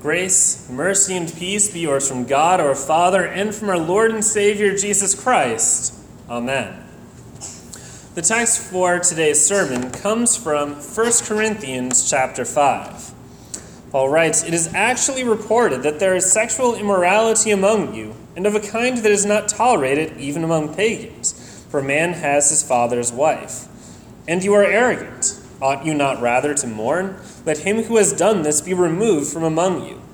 Grace, mercy, and peace be yours from God our Father and from our Lord and Savior Jesus Christ. Amen. The text for today's sermon comes from 1 Corinthians chapter 5. Paul writes, "It is actually reported that there is sexual immorality among you, and of a kind that is not tolerated even among pagans, for a man has his father's wife. And you are arrogant. Ought you not rather to mourn? Let him who has done this be removed from among you.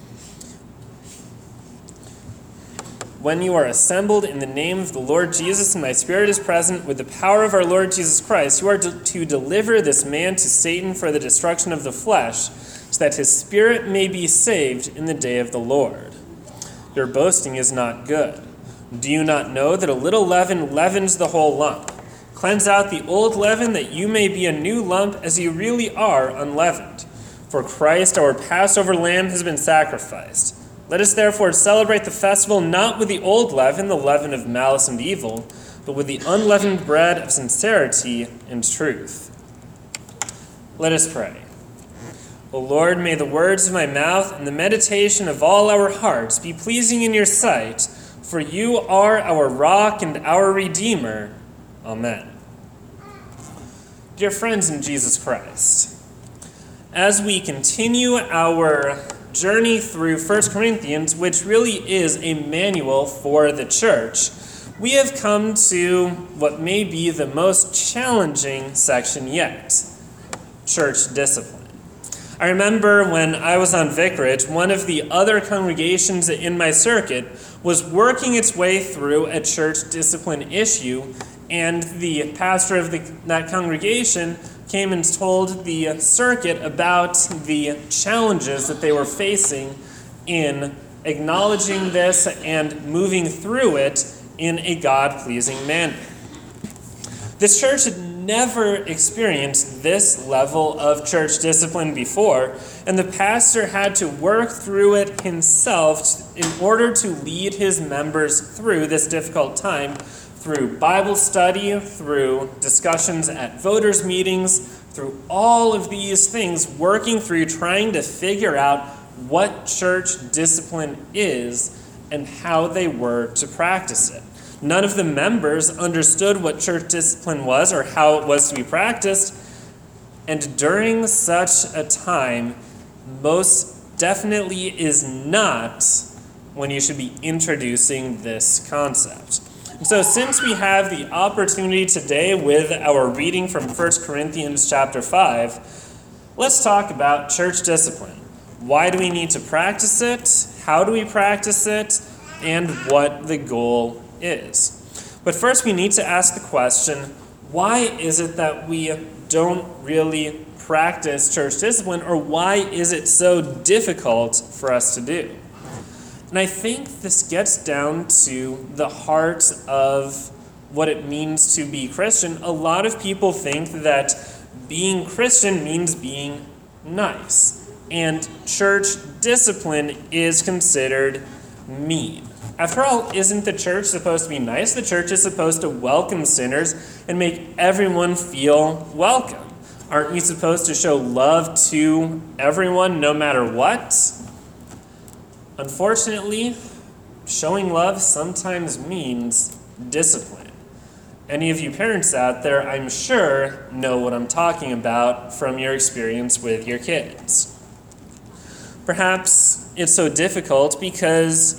When you are assembled in the name of the Lord Jesus and my Spirit is present with the power of our Lord Jesus Christ, you are to deliver this man to Satan for the destruction of the flesh, so that his spirit may be saved in the day of the Lord. Your boasting is not good. Do you not know that a little leaven leavens the whole lump? Cleanse out the old leaven, that you may be a new lump, as you really are unleavened. For Christ, our Passover lamb, has been sacrificed. Let us therefore celebrate the festival not with the old leaven, the leaven of malice and evil, but with the unleavened bread of sincerity and truth." Let us pray. O Lord, may the words of my mouth and the meditation of all our hearts be pleasing in your sight, for you are our rock and our Redeemer. Amen. Dear friends in Jesus Christ, as we continue our journey through 1 Corinthians, which really is a manual for the church, we have come to what may be the most challenging section yet, church discipline. I remember when I was on vicarage, one of the other congregations in my circuit was working its way through a church discipline issue, and the pastor of that congregation came and told the circuit about the challenges that they were facing in acknowledging this and moving through it in a God-pleasing manner. This church had never experienced this level of church discipline before, and the pastor had to work through it himself in order to lead his members through this difficult time, through Bible study, through discussions at voters' meetings, through all of these things, working through trying to figure out what church discipline is and how they were to practice it. None of the members understood what church discipline was or how it was to be practiced, and during such a time, most definitely is not when you should be introducing this concept. So since we have the opportunity today with our reading from 1 Corinthians chapter 5, let's talk about church discipline. Why do we need to practice it? How do we practice it? And what the goal is. But first we need to ask the question, why is it that we don't really practice church discipline, or why is it so difficult for us to do? And I think this gets down to the heart of what it means to be Christian. A lot of people think that being Christian means being nice, and church discipline is considered mean. After all, isn't the church supposed to be nice? The church is supposed to welcome sinners and make everyone feel welcome. Aren't we supposed to show love to everyone no matter what? Unfortunately, showing love sometimes means discipline. Any of you parents out there, I'm sure, know what I'm talking about from your experience with your kids. Perhaps it's so difficult because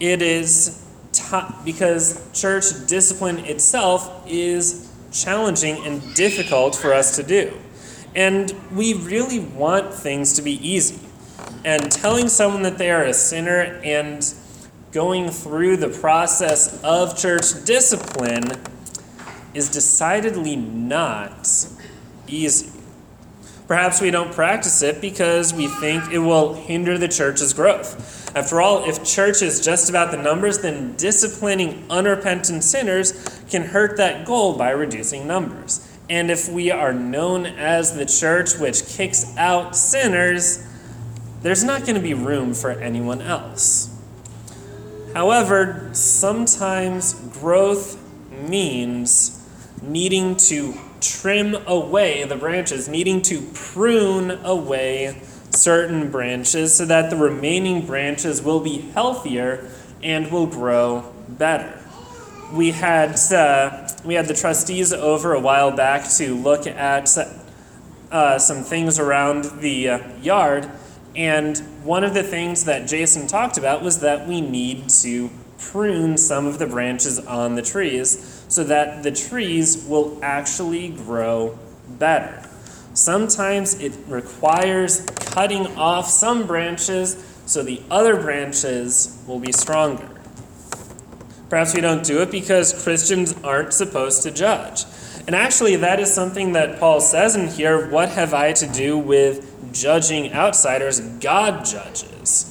because church discipline itself is challenging and difficult for us to do. And we really want things to be easy. And telling someone that they are a sinner and going through the process of church discipline is decidedly not easy. Perhaps we don't practice it because we think it will hinder the church's growth. After all, if church is just about the numbers, then disciplining unrepentant sinners can hurt that goal by reducing numbers. And if we are known as the church which kicks out sinners, there's not going to be room for anyone else. However, sometimes growth means needing to trim away the branches, needing to prune away certain branches so that the remaining branches will be healthier and will grow better. We had the trustees over a while back to look at some things around the yard, and one of the things that Jason talked about was that we need to prune some of the branches on the trees so that the trees will actually grow better. Sometimes it requires cutting off some branches so the other branches will be stronger. Perhaps we don't do it because Christians aren't supposed to judge. And actually, that is something that Paul says in here, what have I to do with judging outsiders? God judges.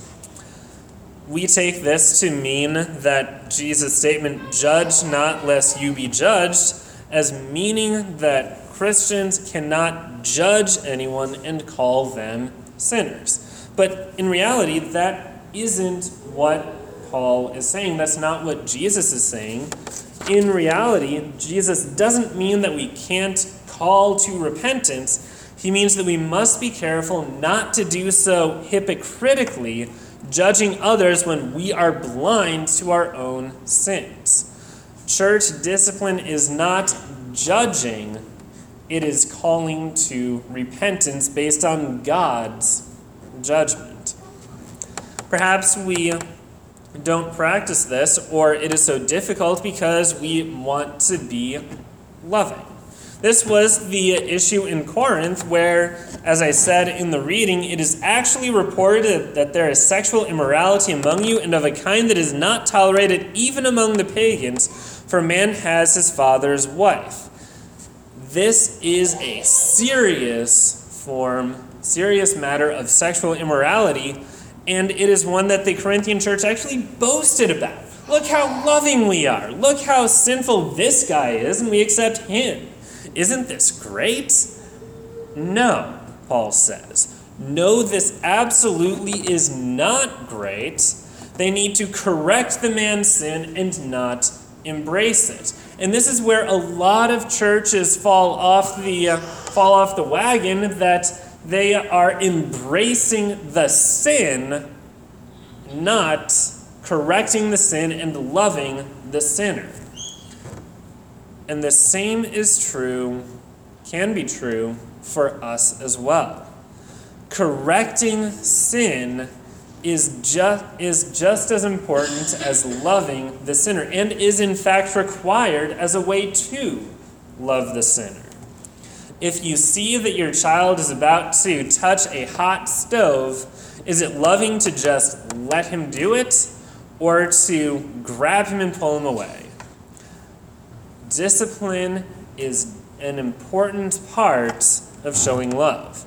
We take this to mean that Jesus' statement, judge not lest you be judged, as meaning that Christians cannot judge anyone and call them sinners. But in reality, that isn't what Paul is saying. That's not what Jesus is saying. In reality, Jesus doesn't mean that we can't call to repentance. He means that we must be careful not to do so hypocritically, judging others when we are blind to our own sins. Church discipline is not judging. It is calling to repentance based on God's judgment. Perhaps we don't practice this, or it is so difficult because we want to be loving. This was the issue in Corinth where, as I said in the reading, it is actually reported that there is sexual immorality among you and of a kind that is not tolerated even among the pagans, for man has his father's wife. This is a serious matter of sexual immorality, and it is one that the Corinthian church actually boasted about. Look how loving we are. Look how sinful this guy is, and we accept him. Isn't this great? No, Paul says. No, this absolutely is not great. They need to correct the man's sin and not embrace it. And this is where a lot of churches fall off the wagon, that they are embracing the sin, not correcting the sin and loving the sinner. And the same is true, can be true, for us as well. Correcting sin is just as important as loving the sinner, and is in fact required as a way to love the sinner. If you see that your child is about to touch a hot stove, is it loving to just let him do it, or to grab him and pull him away? Discipline is an important part of showing love.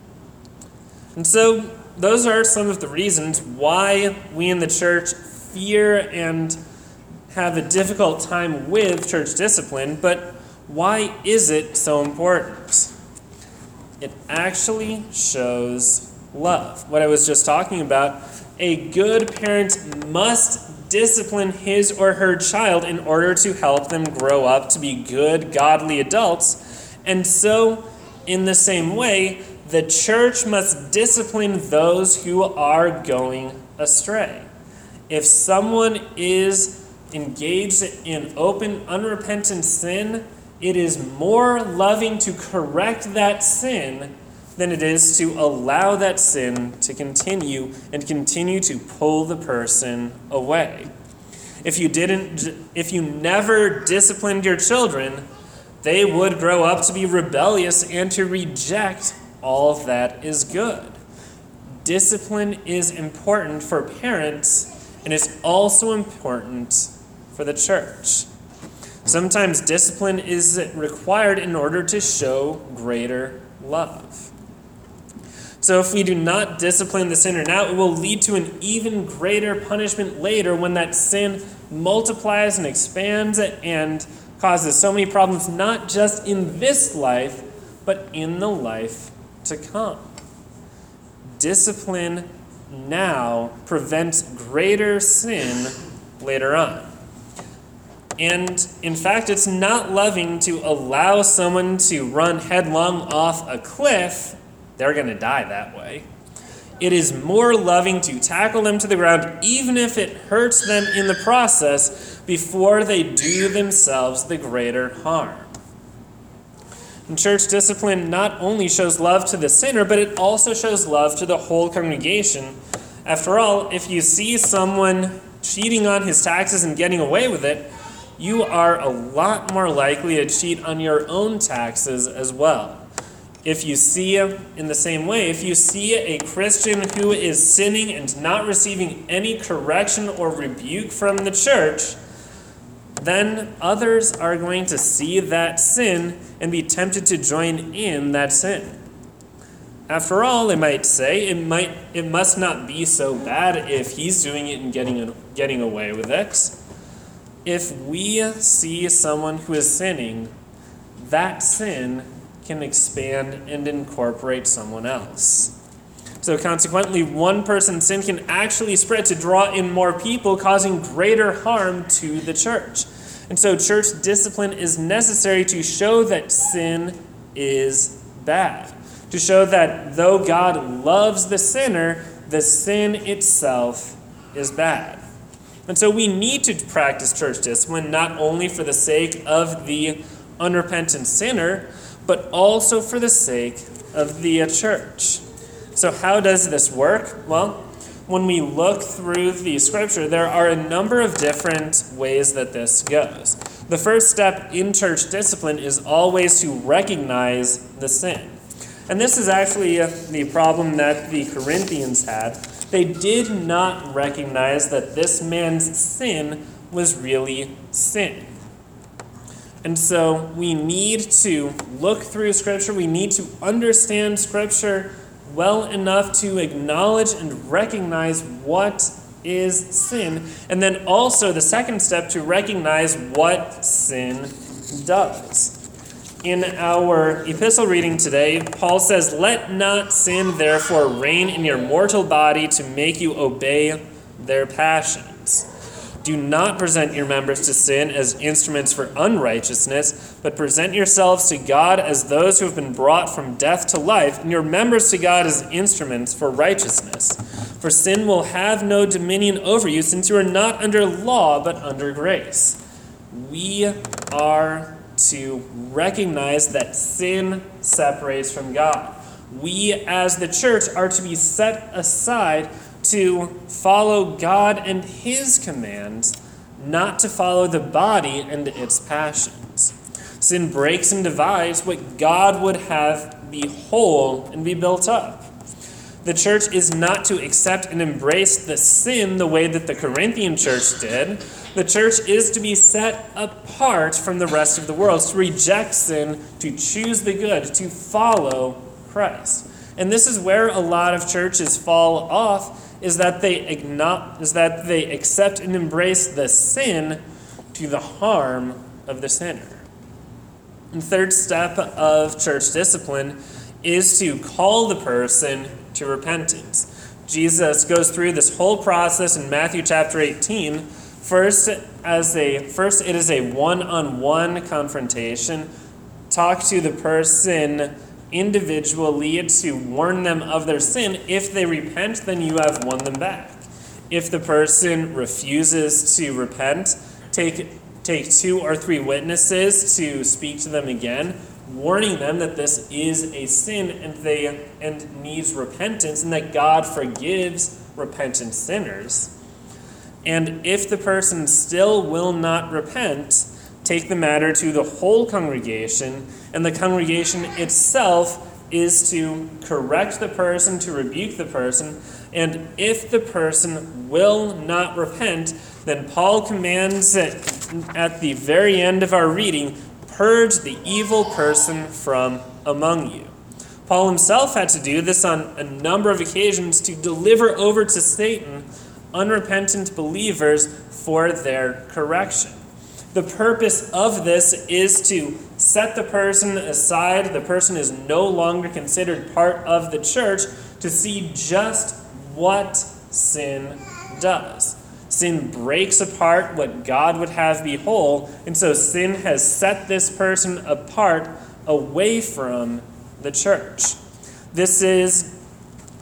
And so those are some of the reasons why we in the church fear and have a difficult time with church discipline, but why is it so important? It actually shows love. What I was just talking about, a good parent must discipline his or her child in order to help them grow up to be good, godly adults. And so, in the same way, the church must discipline those who are going astray. If someone is engaged in open, unrepentant sin, it is more loving to correct that sin than it is to allow that sin to continue and continue to pull the person away. If you never disciplined your children, they would grow up to be rebellious and to reject all that is good. Discipline is important for parents, and it's also important for the church. Sometimes discipline is required in order to show greater love. So if we do not discipline the sinner now, it will lead to an even greater punishment later when that sin multiplies and expands and causes so many problems, not just in this life, but in the life to come. Discipline now prevents greater sin later on. And in fact, it's not loving to allow someone to run headlong off a cliff. They're going to die that way. It is more loving to tackle them to the ground, even if it hurts them in the process, before they do themselves the greater harm. And church discipline not only shows love to the sinner, but it also shows love to the whole congregation. After all, if you see someone cheating on his taxes and getting away with it, you are a lot more likely to cheat on your own taxes as well. If you see, in the same way, if you see a Christian who is sinning and not receiving any correction or rebuke from the church, then others are going to see that sin and be tempted to join in that sin. After all, they might say, it must not be so bad if he's doing it and getting away with it. If we see someone who is sinning, that sin can expand and incorporate someone else. So consequently, one person's sin can actually spread to draw in more people, causing greater harm to the church. And so church discipline is necessary to show that sin is bad. To show that though God loves the sinner, the sin itself is bad. And so we need to practice church discipline not only for the sake of the unrepentant sinner, but also for the sake of the church. So how does this work? Well, when we look through the scripture, there are a number of different ways that this goes. The first step in church discipline is always to recognize the sin. And this is actually the problem that the Corinthians had. They did not recognize that this man's sin was really sin. And so we need to look through Scripture. We need to understand Scripture well enough to acknowledge and recognize what is sin. And then also the second step, to recognize what sin does. In our epistle reading today, Paul says, "Let not sin therefore reign in your mortal body to make you obey their passions. Do not present your members to sin as instruments for unrighteousness, but present yourselves to God as those who have been brought from death to life, and your members to God as instruments for righteousness. For sin will have no dominion over you, since you are not under law, but under grace." We are to recognize that sin separates from God. We as the church are to be set aside to follow God and His commands, not to follow the body and its passions. Sin breaks and divides what God would have be whole and be built up. The church is not to accept and embrace the sin the way that the Corinthian church did. The church is to be set apart from the rest of the world, to reject sin, to choose the good, to follow Christ. And this is where a lot of churches fall off, is that they accept and embrace the sin to the harm of the sinner. And the third step of church discipline is to call the person to repentance. Jesus goes through this whole process in Matthew chapter 18. First, it is a one-on-one confrontation. Talk to the person individually to warn them of their sin. If they repent, then you have won them back. If the person refuses to repent, take 2 or 3 witnesses to speak to them again, warning them that this is a sin and needs repentance, and that God forgives repentant sinners. And if the person still will not repent, take the matter to the whole congregation, and the congregation itself is to correct the person, to rebuke the person. And if the person will not repent, then Paul commands at the very end of our reading, "Purge the evil person from among you." Paul himself had to do this on a number of occasions to deliver over to Satan unrepentant believers for their correction. The purpose of this is to set the person aside. The person is no longer considered part of the church, to see just what sin does. Sin breaks apart what God would have be whole, and so sin has set this person apart away from the church. This is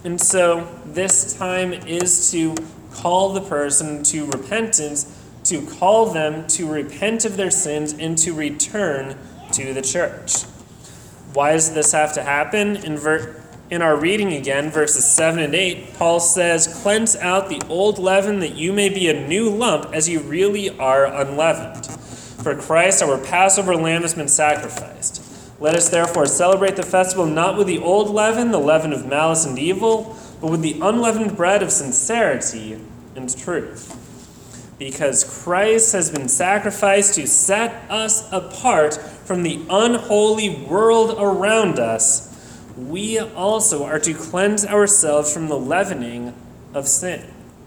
And so this time is to call the person to repentance, to call them to repent of their sins and to return to the church. Why does this have to happen? In our reading again, verses 7 and 8, Paul says, "Cleanse out the old leaven, that you may be a new lump, as you really are unleavened. For Christ, our Passover lamb, has been sacrificed. Let us therefore celebrate the festival not with the old leaven, the leaven of malice and evil, but with the unleavened bread of sincerity and truth. Because Christ has been sacrificed to set us apart from the unholy world around us, we also are to cleanse ourselves from the leavening of sin."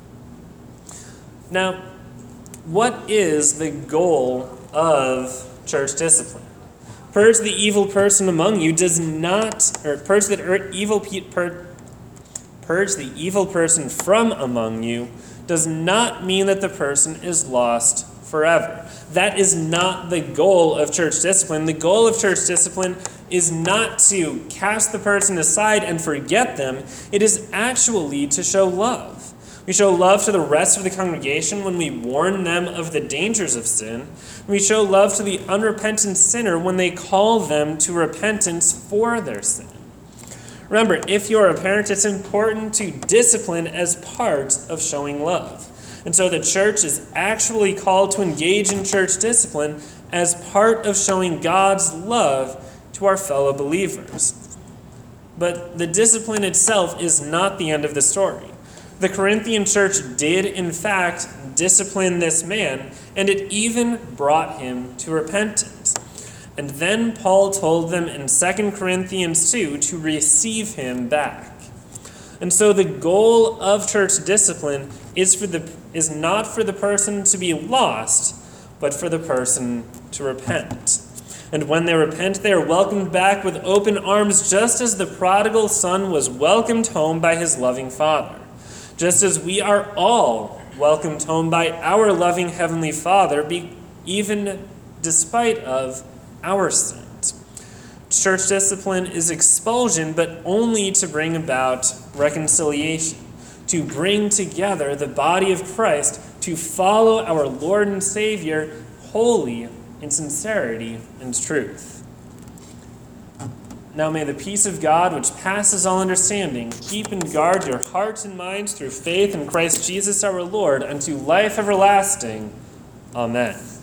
Now, what is the goal of church discipline? Purge the evil person among you does not, or purge the evil person from among you does not mean that the person is lost forever. That is not the goal of church discipline. The goal of church discipline is not to cast the person aside and forget them. It is actually to show love. We show love to the rest of the congregation when we warn them of the dangers of sin. We show love to the unrepentant sinner when they call them to repentance for their sin. Remember, if you're a parent, it's important to discipline as part of showing love. And so the church is actually called to engage in church discipline as part of showing God's love to our fellow believers. But the discipline itself is not the end of the story. The Corinthian church did, in fact, discipline this man, and it even brought him to repentance. And then Paul told them in 2 Corinthians 2 to receive him back. And so the goal of church discipline is not for the person to be lost, but for the person to repent. And when they repent, they are welcomed back with open arms, just as the prodigal son was welcomed home by his loving father. Just as we are all welcomed home by our loving Heavenly Father, even despite of our sins. Church discipline is expulsion, but only to bring about reconciliation, to bring together the body of Christ, to follow our Lord and Savior wholly in sincerity and truth. Now may the peace of God, which passes all understanding, keep and guard your hearts and minds through faith in Christ Jesus our Lord unto life everlasting. Amen.